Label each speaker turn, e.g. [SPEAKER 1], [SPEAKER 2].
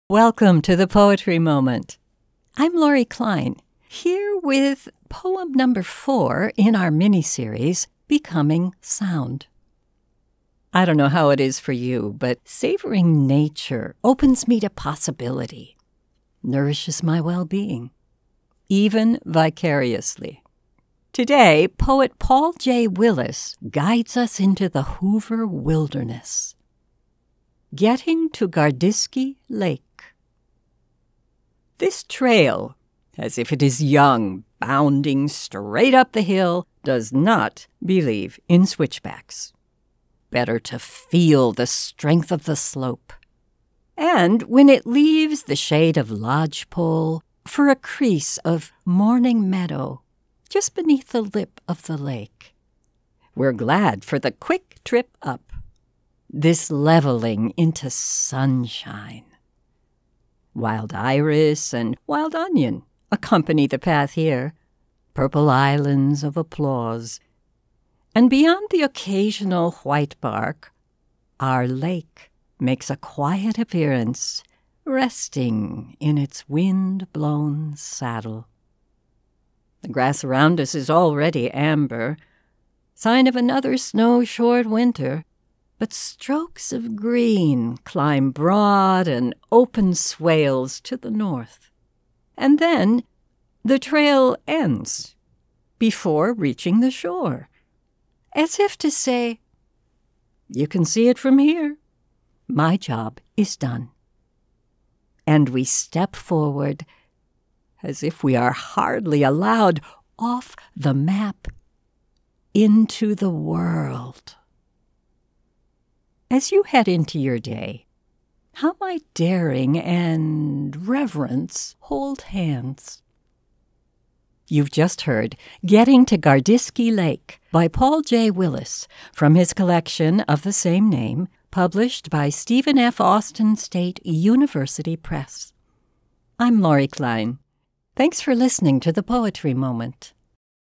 [SPEAKER 1] Welcome to the Poetry Moment. I'm Lori Klein, here with poem number 4 in our mini-series, Becoming Sound. I don't know how it is for you, but savoring nature opens me to possibility, nourishes my well-being, even vicariously. Today, poet Paul J. Willis guides us into the Hoover Wilderness. Getting to Gardisky Lake. This trail, as if it is young, bounding straight up the hill, does not believe in switchbacks. Better to feel the strength of the slope. And when it leaves the shade of lodgepole for a crease of morning meadow just beneath the lip of the lake, we're glad for the quick trip up, this leveling into sunshine. Wild iris and wild onion accompany the path here, purple islands of applause. And beyond the occasional white bark, our lake makes a quiet appearance, resting in its wind-blown saddle. The grass around us is already amber, sign of another snow-short winter, but strokes of green climb broad and open swales to the north. And then the trail ends before reaching the shore, as if to say, "You can see it from here. My job is done." And we step forward as if we are hardly allowed off the map into the world. As you head into your day, how might daring and reverence hold hands? You've just heard Getting to Gardisky Lake by Paul J. Willis from his collection of the same name, published by Stephen F. Austin State University Press. I'm Lori Klein. Thanks for listening to the Poetry Moment.